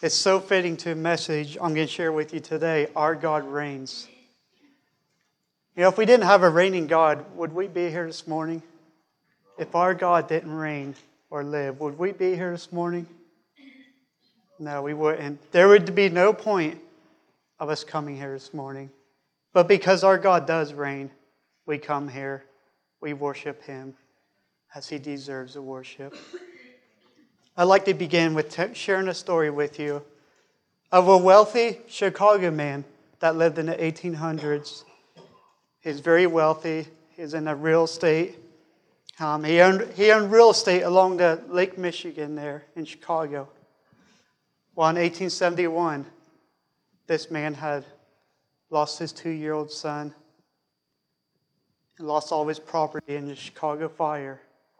It's so fitting to a message I'm going to share with you today. Our God reigns. You know, if we didn't have a reigning God, would we be here this morning? If our God didn't reign or live, would we be here this morning? No, we wouldn't. There would be no point of us coming here this morning. But because our God does reign, we come here. We worship Him as He deserves the worship. I'd like to begin with sharing a story with you of a wealthy Chicago man that lived in the 1800s. He's very wealthy. He's in the real estate. He owned real estate along the Lake Michigan there in Chicago. Well, in 1871, this man had lost his 2-year-old son and lost all of his property in the Chicago fire.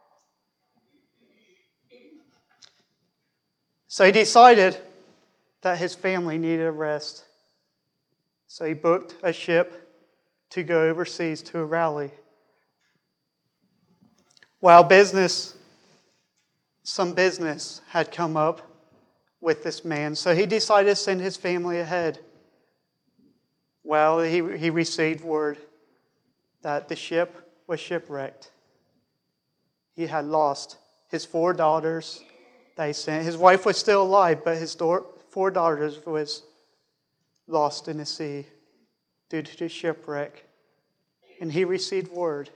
So he decided that his family needed a rest. So he booked a ship to go overseas to a rally. While some business had come up with this man, so he decided to send his family ahead. Well, he received word that the ship was shipwrecked. He had lost his 4 daughters that he sent. His wife was still alive, but his 4 daughters was lost in the sea due to the shipwreck. And he received word.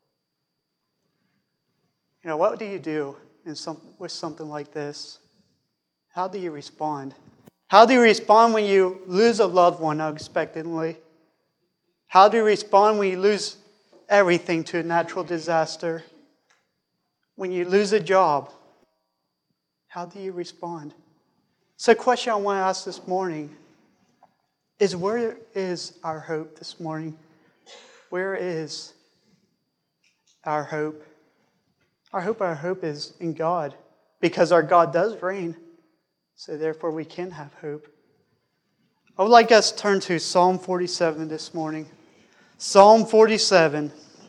You know, what do you do with something like this? How do you respond? How do you respond when you lose a loved one unexpectedly? How do you respond when you lose everything to a natural disaster? When you lose a job? How do you respond? So the question I want to ask this morning is, where is our hope this morning? Where is our hope? Our hope is in God, because our God does reign. So therefore we can have hope. I would like us to turn to Psalm 47 this morning. Psalm 47.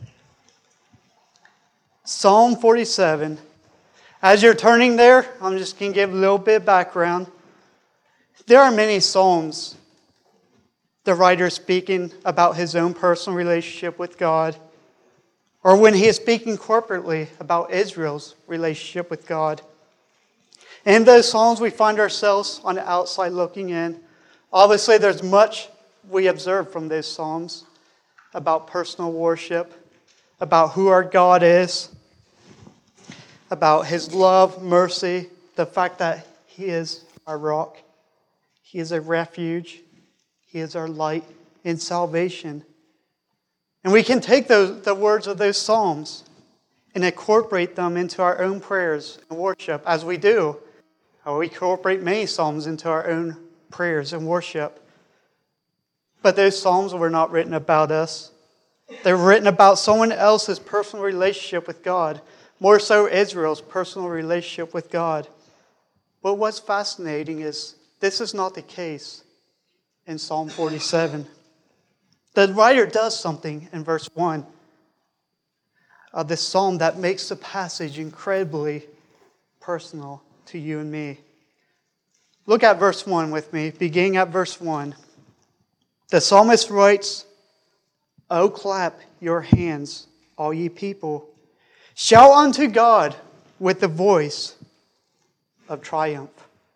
Psalm 47. As you're turning there, I'm just going to give a little bit of background. There are many psalms. The writer is speaking about his own personal relationship with God, or when he is speaking corporately about Israel's relationship with God. In those psalms, we find ourselves on the outside looking in. Obviously, there's much we observe from those psalms about personal worship, about who our God is, about His love, mercy, the fact that He is our rock, He is a refuge, He is our light in salvation. And we can take the words of those psalms and incorporate them into our own prayers and worship, as we do. We incorporate many psalms into our own prayers and worship. But those psalms were not written about us. They were written about someone else's personal relationship with God. More so Israel's personal relationship with God. But what's fascinating is this is not the case in Psalm 47. The writer does something in verse 1 of this psalm that makes the passage incredibly personal to you and me. Look at verse 1 with me, beginning at verse 1. The psalmist writes, "O clap your hands, all ye people. Shout unto God with the voice of triumph."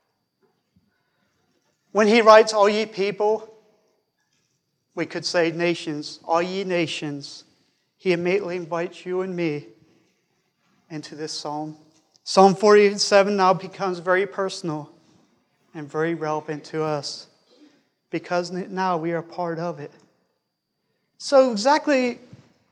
When he writes, "all ye people," we could say nations, all ye nations. He immediately invites you and me into this psalm. Psalm 47 now becomes very personal and very relevant to us, because now we are part of it. So exactly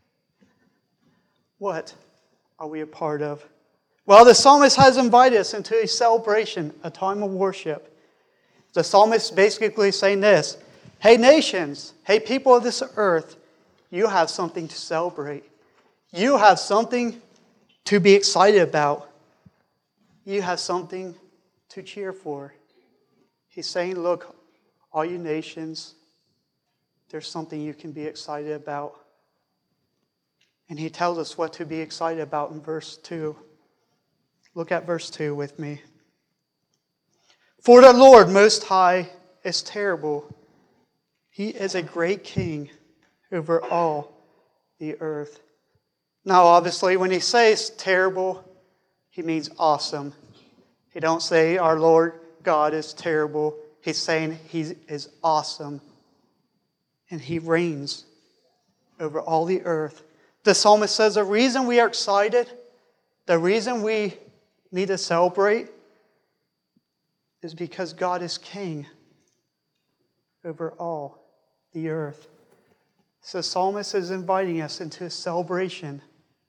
what are we a part of? Well, the psalmist has invited us into a celebration, a time of worship. The psalmist is basically saying this: hey nations, hey people of this earth, you have something to celebrate. You have something to be excited about. You have something to cheer for. He's saying, look, all you nations, there's something you can be excited about. And he tells us what to be excited about in verse 2. Look at verse 2 with me. For the Lord Most High is terrible. He is a great king over all the earth. Now, obviously, when he says terrible, he means awesome. He don't say our Lord God is terrible. He's saying he is awesome. And he reigns over all the earth. The psalmist says the reason we are excited, the reason we need to celebrate, is because God is king over all the earth. So the psalmist is inviting us into a celebration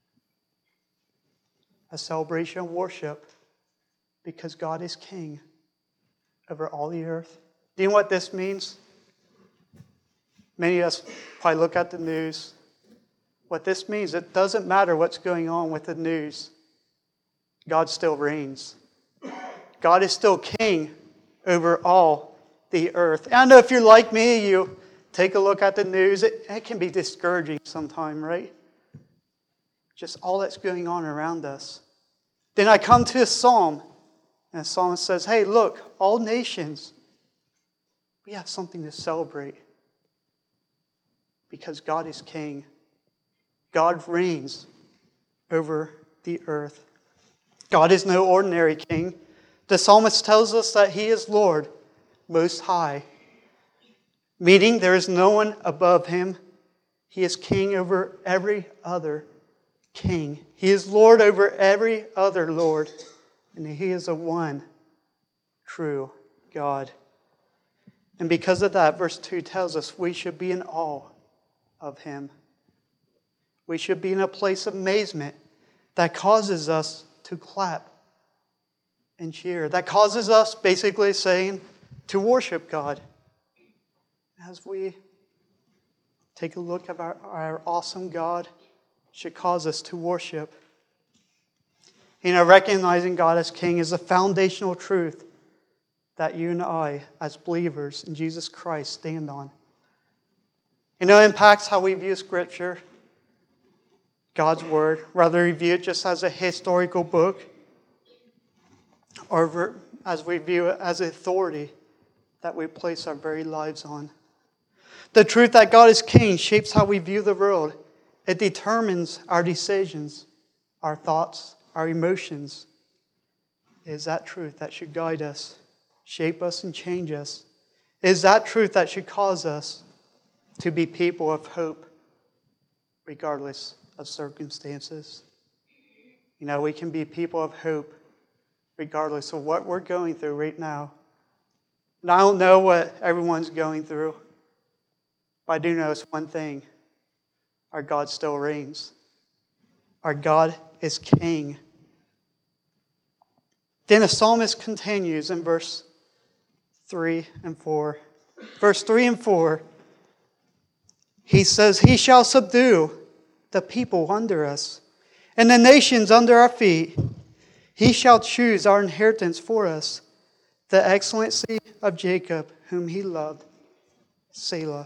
of worship, because God is king over all the earth. Do you know what this means? Many of us probably look at the news. What this means, it doesn't matter what's going on with the news. God still reigns. God is still king over all the earth. And I know if you're like me, you take a look at the news. It can be discouraging sometimes, right? Just all that's going on around us. Then I come to a psalm, and the psalmist says, hey, look, all nations, we have something to celebrate. Because God is king. God reigns over the earth. God is no ordinary king. The psalmist tells us that he is Lord, Most High. Meaning there is no one above him. He is king over every other king. He is Lord over every other Lord. And he is the one true God. And because of that, verse 2 tells us we should be in awe of him. We should be in a place of amazement that causes us to clap and cheer. That causes us, basically saying, to worship God. As we take a look at our awesome God, should cause us to worship. Recognizing God as King is a foundational truth that you and I, as believers in Jesus Christ, stand on. It impacts how we view Scripture, God's Word, whether we view it just as a historical book or as we view it as authority that we place our very lives on. The truth that God is King shapes how we view the world. It determines our decisions, our thoughts, our emotions. It is that truth that should guide us, shape us, and change us. It is that truth that should cause us to be people of hope, regardless of circumstances. We can be people of hope, regardless of what we're going through right now. And I don't know what everyone's going through, but I do know it's one thing. Our God still reigns. Our God is King. Then the psalmist continues in verse 3 and 4. Verse 3 and 4, he says, he shall subdue the people under us, and the nations under our feet. He shall choose our inheritance for us, the excellency of Jacob, whom he loved. Selah.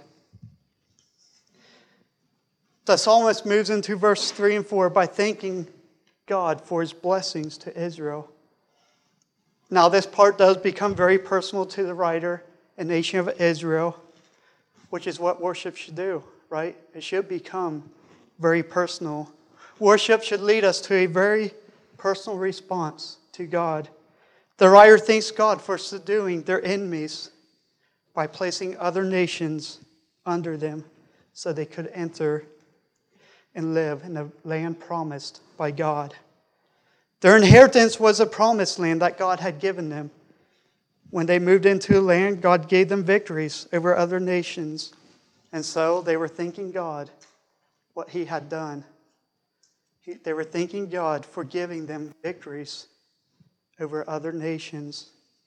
The psalmist moves into verse 3 and 4 by thanking God for his blessings to Israel. Now, this part does become very personal to the writer and nation of Israel, which is what worship should do, right? It should become very personal. Worship should lead us to a very personal response to God. The writer thanks God for subduing their enemies by placing other nations under them so they could enter and live in the land promised by God. Their inheritance was a promised land that God had given them. When they moved into a land, God gave them victories over other nations. And so they were thanking God what he had done. They were thanking God for giving them victories over other nations.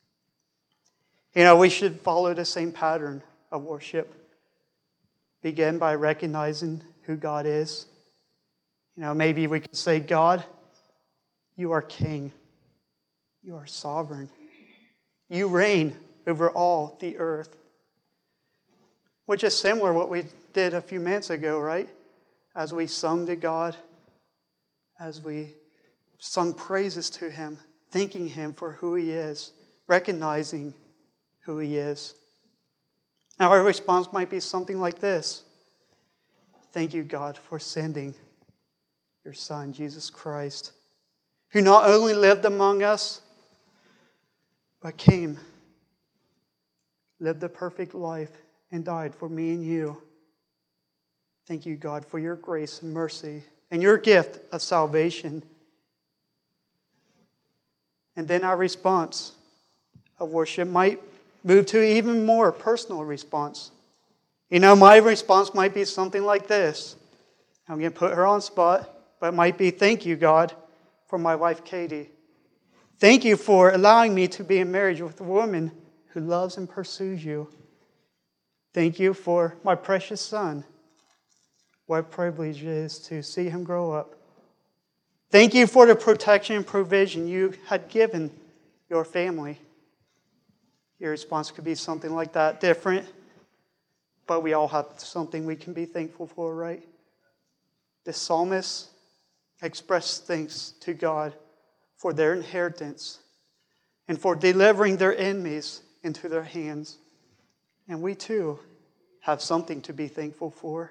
We should follow the same pattern of worship. Begin by recognizing who God is. Maybe we could say, God, you are King. You are sovereign. You reign over all the earth. Which is similar to what we did a few minutes ago, right? As we sung to God, as we sung praises to him, thanking him for who he is, recognizing who He is. Now our response might be something like this. Thank you, God, for sending your Son, Jesus Christ, who not only lived among us, but came, lived a perfect life, and died for me and you. Thank you, God, for your grace and mercy and your gift of salvation. And then our response of worship might move to an even more personal response. My response might be something like this. I'm going to put her on spot, but it might be, thank you, God, for my wife, Katie. Thank you for allowing me to be in marriage with a woman who loves and pursues you. Thank you for my precious son. What a privilege it is to see him grow up. Thank you for the protection and provision you had given your family. Your response could be something like that, different, but we all have something we can be thankful for, right? The psalmist expressed thanks to God for their inheritance and for delivering their enemies into their hands. And we too have something to be thankful for.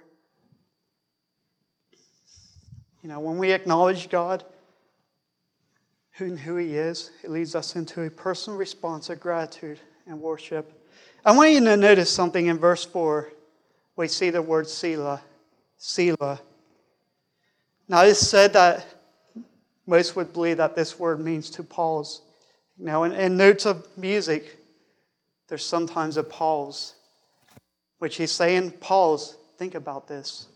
When we acknowledge God and who He is, it leads us into a personal response of gratitude and worship. I want you to notice something in verse 4. We see the word Selah. Selah. Now it's said that most would believe that this word means to pause. Now in notes of music, there's sometimes a pause, which he's saying, pause, think about this.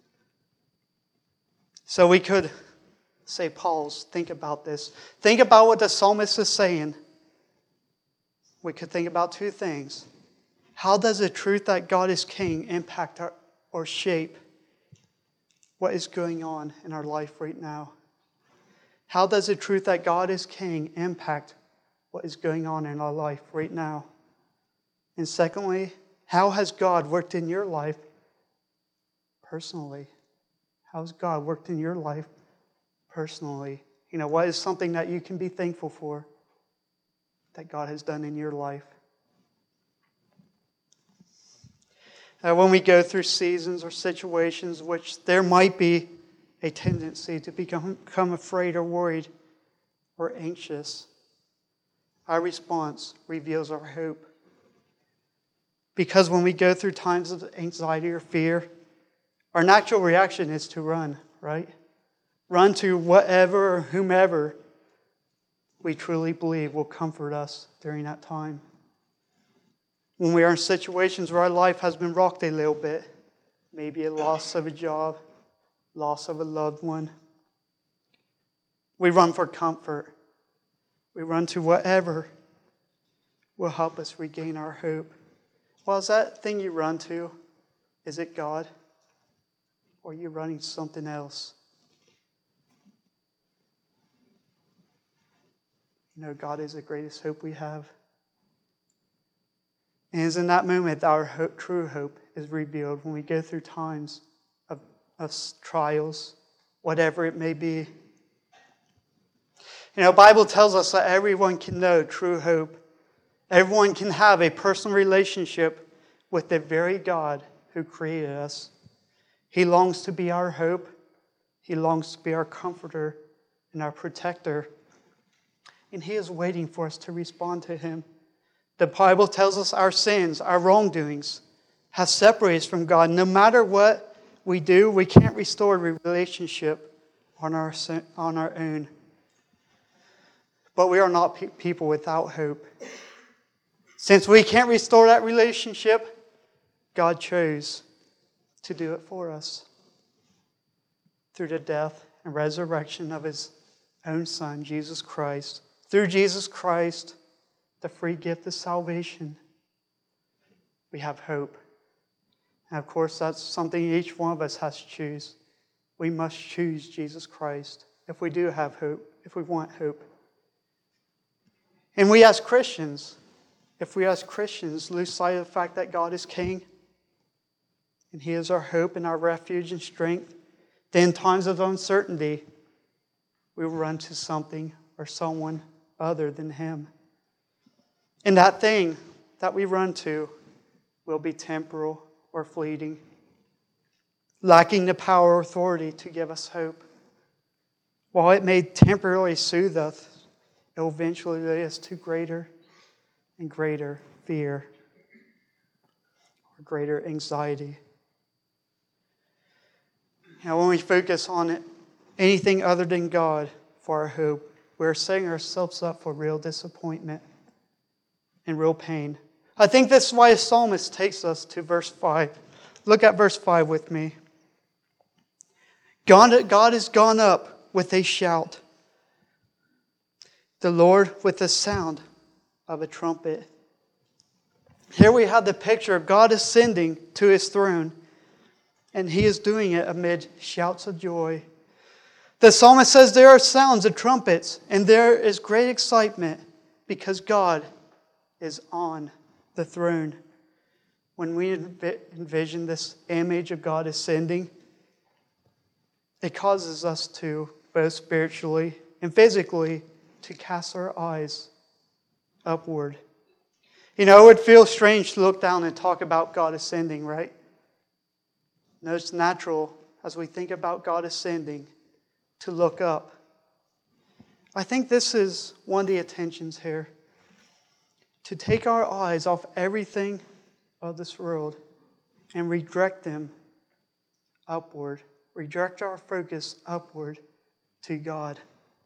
So we could say, pause, think about this. Think about what the psalmist is saying. We could think about two things. How does the truth that God is King impact or shape what is going on in our life right now? How does the truth that God is King impact what is going on in our life right now? And secondly, how has God worked in your life personally? How has God worked in your life personally? What is something that you can be thankful for that God has done in your life? When we go through seasons or situations which there might be a tendency to become afraid or worried or anxious, our response reveals our hope. Because when we go through times of anxiety or fear, our natural reaction is to run, right? Run to whatever or whomever we truly believe will comfort us during that time. When we are in situations where our life has been rocked a little bit, maybe a loss of a job, loss of a loved one, we run for comfort. We run to whatever will help us regain our hope. Well, is that thing you run to, is it God? Or are you running something else? God is the greatest hope we have. And it's in that moment that our true hope is revealed when we go through times of trials, whatever it may be. The Bible tells us that everyone can know true hope. Everyone can have a personal relationship with the very God who created us. He longs to be our hope. He longs to be our comforter and our protector. And He is waiting for us to respond to Him. The Bible tells us our sins, our wrongdoings, have separated us from God. No matter what we do, we can't restore a relationship on our own. But we are not people without hope. Since we can't restore that relationship, God chose to do it for us through the death and resurrection of His own Son, Jesus Christ. Through Jesus Christ, the free gift of salvation, we have hope. And of course, that's something each one of us has to choose. We must choose Jesus Christ if we do have hope, if we want hope. And we as Christians, if we as Christians lose sight of the fact that God is King, and He is our hope and our refuge and strength, then in times of uncertainty, we will run to something or someone other than Him. And that thing that we run to will be temporal or fleeting, lacking the power or authority to give us hope. While it may temporarily soothe us, it will eventually lead us to greater and greater fear or greater anxiety. When we focus on anything other than God for our hope, we're setting ourselves up for real disappointment and real pain. I think that's why the psalmist takes us to verse 5. Look at verse 5 with me. God has gone up with a shout, the Lord with the sound of a trumpet. Here we have the picture of God ascending to His throne, and He is doing it amid shouts of joy. The psalmist says there are sounds of trumpets, and there is great excitement because God is on the throne. When we envision this image of God ascending, it causes us to, both spiritually and physically, to cast our eyes upward. It would feel strange to look down and talk about God ascending, right? No, it's natural as we think about God ascending to look up. I think this is one of the attentions here. To take our eyes off everything of this world and redirect them upward. Redirect our focus upward to God.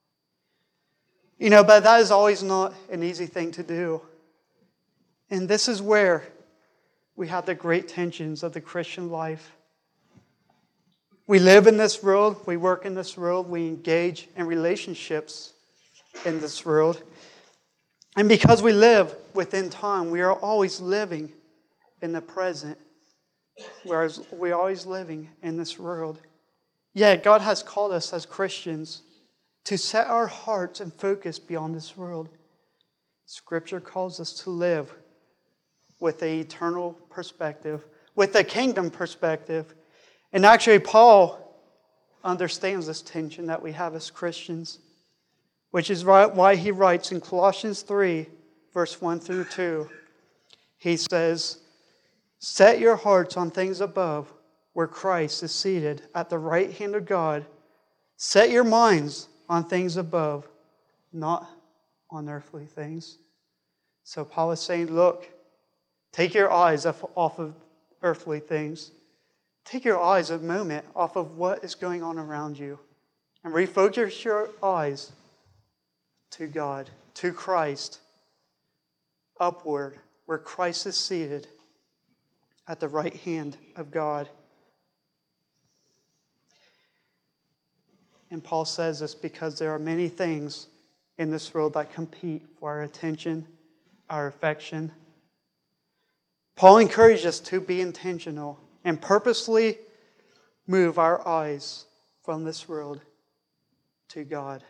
But that is always not an easy thing to do. And this is where we have the great tensions of the Christian life. We live in this world, we work in this world, we engage in relationships in this world. And because we live within time, we are always living in the present, whereas we're always living in this world. Yet God has called us as Christians to set our hearts and focus beyond this world. Scripture calls us to live with an eternal perspective, with a kingdom perspective. And actually, Paul understands this tension that we have as Christians, which is why he writes in Colossians 3, verse 1 through 2, he says, "Set your hearts on things above, where Christ is seated at the right hand of God. Set your minds on things above, not on earthly things." So Paul is saying, look, take your eyes off of earthly things. Take your eyes a moment off of what is going on around you and refocus your eyes to God, to Christ, upward, where Christ is seated at the right hand of God. And Paul says this because there are many things in this world that compete for our attention, our affection. Paul encourages us to be intentional and purposely move our eyes from this world to God.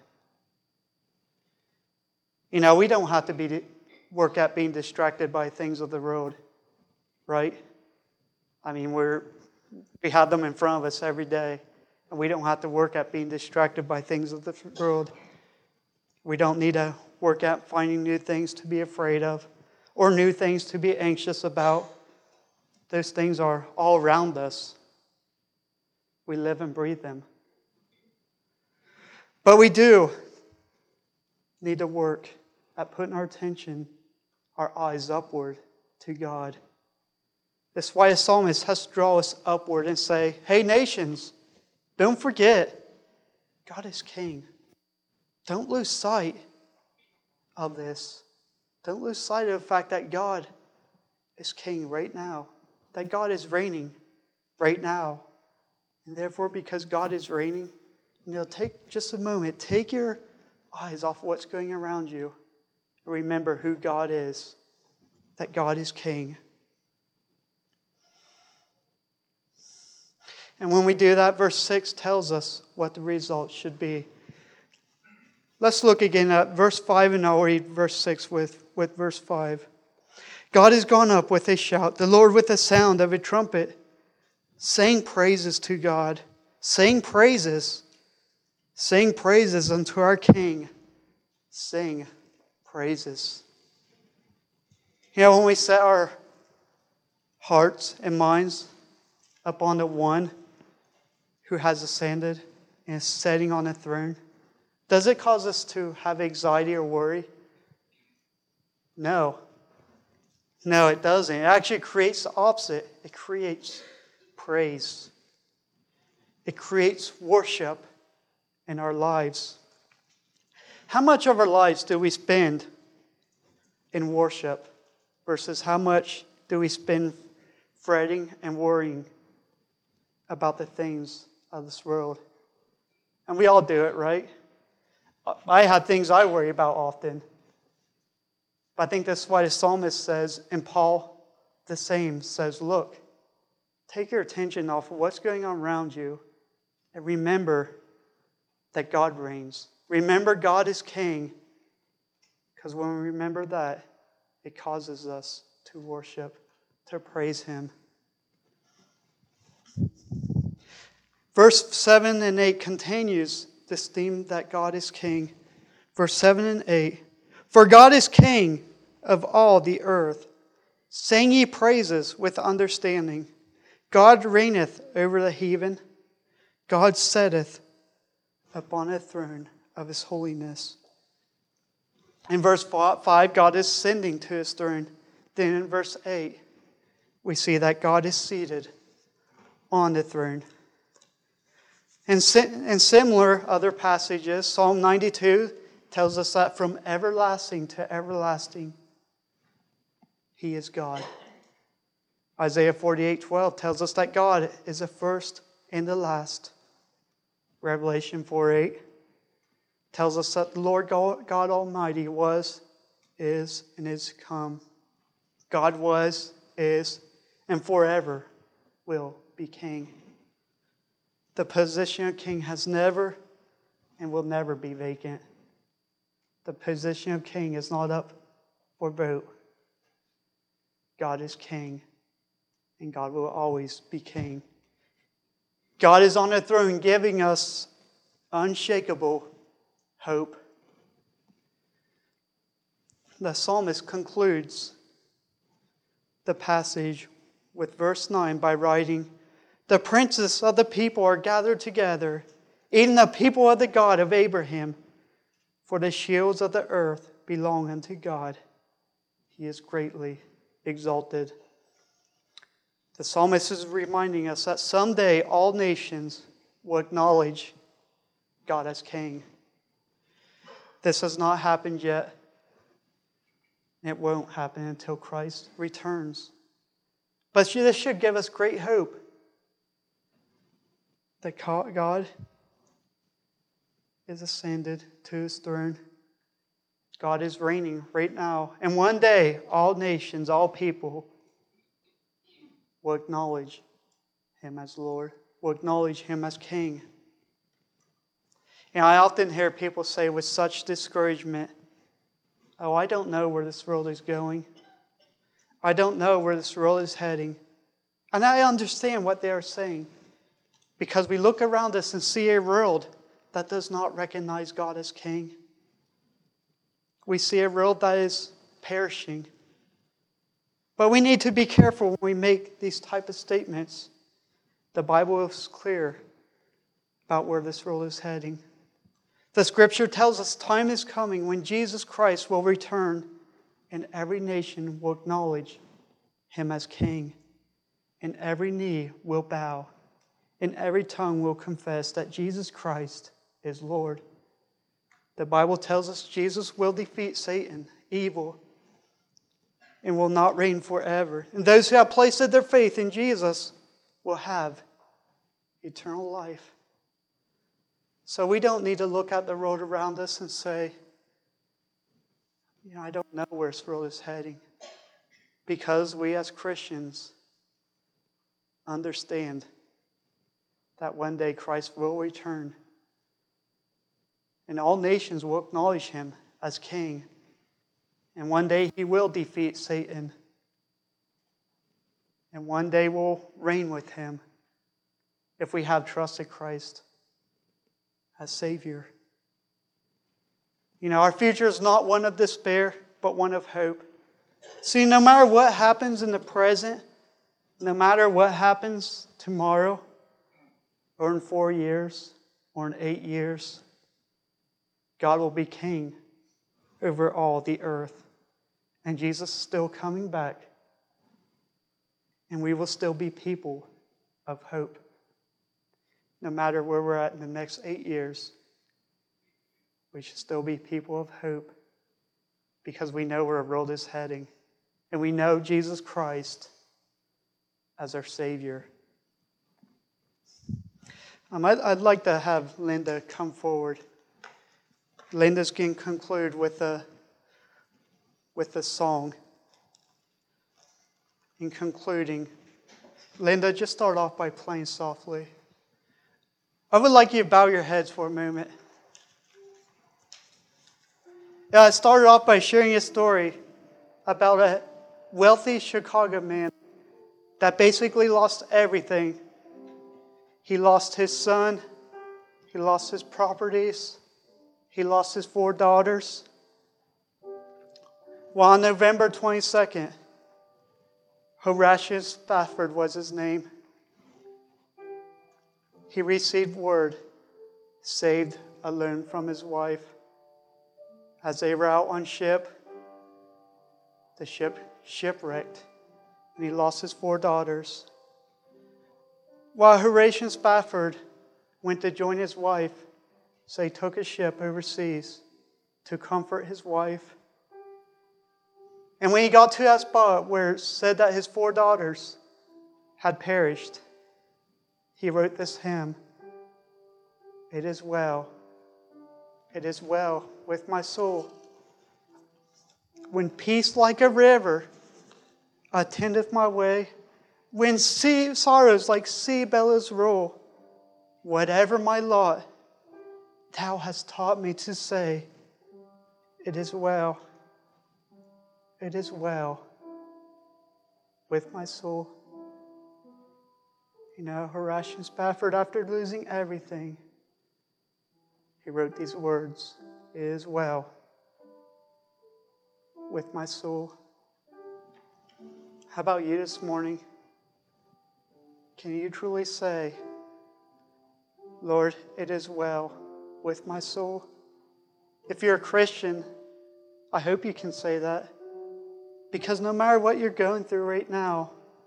We don't have to work at being distracted by things of the world, right? We have them in front of us every day, and we don't have to work at being distracted by things of the world. We don't need to work at finding new things to be afraid of or new things to be anxious about. Those things are all around us. We live and breathe them. But we do need to work at putting our attention, our eyes upward to God. That's why a psalmist has to draw us upward and say, hey nations, don't forget, God is king. Don't lose sight of this. Don't lose sight of the fact that God is king right now. That God is reigning right now. And therefore, because God is reigning, take just a moment. Take your eyes off what's going around you. And remember who God is. That God is king. And when we do that, verse 6 tells us what the result should be. Let's look again at verse 5, and I'll read verse 6 with verse 5. God has gone up with a shout, the Lord with the sound of a trumpet. Sing praises to God. Sing praises. Sing praises unto our King. Sing praises. When we set our hearts and minds upon the one who has ascended and is sitting on a throne, does it cause us to have anxiety or worry? No. No, it doesn't. It actually creates the opposite. It creates praise. It creates worship in our lives. How much of our lives do we spend in worship versus how much do we spend fretting and worrying about the things of this world? And we all do it, right? I have things I worry about often. But I think that's why the psalmist says, and Paul the same says, look, take your attention off of what's going on around you and remember that God reigns. Remember God is king. Because when we remember that, it causes us to worship, to praise him. Verse 7 and 8 continues this theme that God is king. Verse 7 and 8. For God is king of all the earth. Sing ye praises with understanding. God reigneth over the heathen. God sitteth upon a throne of his holiness. In verse 5, God is ascending to his throne. Then in verse 8, we see that God is seated on the throne. In similar other passages, Psalm 92 tells us that from everlasting to everlasting, he is God. Isaiah 48:12 tells us that God is the first and the last. Revelation 4:8 tells us that the Lord God Almighty was, is, and is to come. God was, is, and forever will be king. The position of king has never and will never be vacant. The position of king is not up for vote. God is king, and God will always be king. God is on the throne giving us unshakable hope. The psalmist concludes the passage with verse 9 by writing, the princes of the people are gathered together, even the people of the God of Abraham. For the shields of the earth belong unto God. He is greatly exalted. The psalmist is reminding us that someday all nations will acknowledge God as king. This has not happened yet. It won't happen until Christ returns. But this should give us great hope that God is ascended to his throne. God is reigning right now. And one day, all nations, all people will acknowledge him as Lord, will acknowledge him as king. And I often hear people say with such discouragement, oh, I don't know where this world is going. I don't know where this world is heading. And I understand what they are saying. Because we look around us and see a world that does not recognize God as king. We see a world that is perishing. But we need to be careful when we make these type of statements. The Bible is clear about where this world is heading. The Scripture tells us time is coming when Jesus Christ will return and every nation will acknowledge him as king. And every knee will bow. And every tongue will confess that Jesus Christ is Lord. The Bible tells us Jesus will defeat Satan, evil, and will not reign forever. And those who have placed their faith in Jesus will have eternal life. So we don't need to look at the road around us and say, I don't know where this world is heading. Because we as Christians understand that one day Christ will return. And all nations will acknowledge him as king. And one day he will defeat Satan. And one day we'll reign with him if we have trusted Christ as Savior. Our future is not one of despair, but one of hope. See, no matter what happens in the present, no matter what happens tomorrow, or in 4 years, or in 8 years, God will be king over all the earth. And Jesus is still coming back. And we will still be people of hope. No matter where we're at in the next 8 years, we should still be people of hope because we know where our world is heading. And we know Jesus Christ as our Savior. I'd like to have Linda come forward. Linda's going to conclude with a song. In concluding, Linda, just start off by playing softly. I would like you to bow your heads for a moment. I started off by sharing a story about a wealthy Chicago man that basically lost everything. He lost his son. He lost his properties. He lost his 4 daughters. Well, on November 22nd, Horatius Spafford was his name. He received word, saved alone from his wife. As they were out on ship, the ship shipwrecked, and he lost his 4 daughters. While Horatius Spafford went to join his wife, so he took a ship overseas to comfort his wife. And when he got to that spot where it said that his 4 daughters had perished, he wrote this hymn, "It is well with my soul. When peace like a river attendeth my way, when sorrows like sea billows roll, whatever my lot, thou hast taught me to say, it is well with my soul." You know, Horatius Spafford, after losing everything, he wrote these words, "It is well with my soul." How about you this morning? Can you truly say, "Lord, it is well with my soul"? If you're a Christian, I hope you can say that. Because no matter what you're going through right now,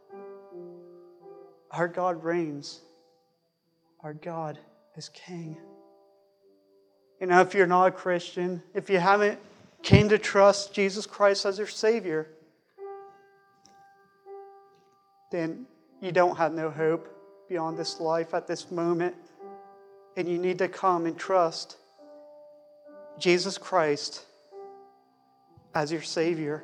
our God reigns. Our God is King. You know, if you're not a Christian, if you haven't came to trust Jesus Christ as your Savior, then you don't have no hope beyond this life at this moment. And you need to come and trust Jesus Christ as your Savior.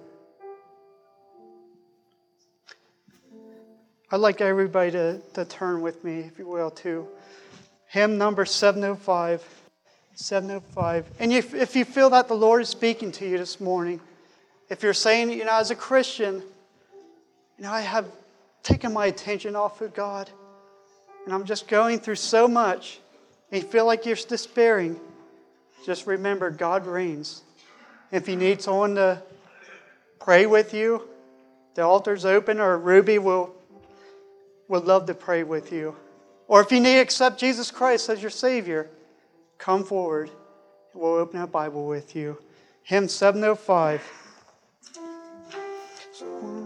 I'd like everybody to turn with me, if you will, to hymn number 705. 705. And if you feel that the Lord is speaking to you this morning, if you're saying, you know, as a Christian, you know, I have taken my attention off of God, and I'm just going through so much, and you feel like you're despairing, just remember, God reigns. If you need someone to pray with you, the altar's open, or Ruby would love to pray with you. Or if you need to accept Jesus Christ as your Savior, come forward. We'll open a Bible with you. Hymn 705.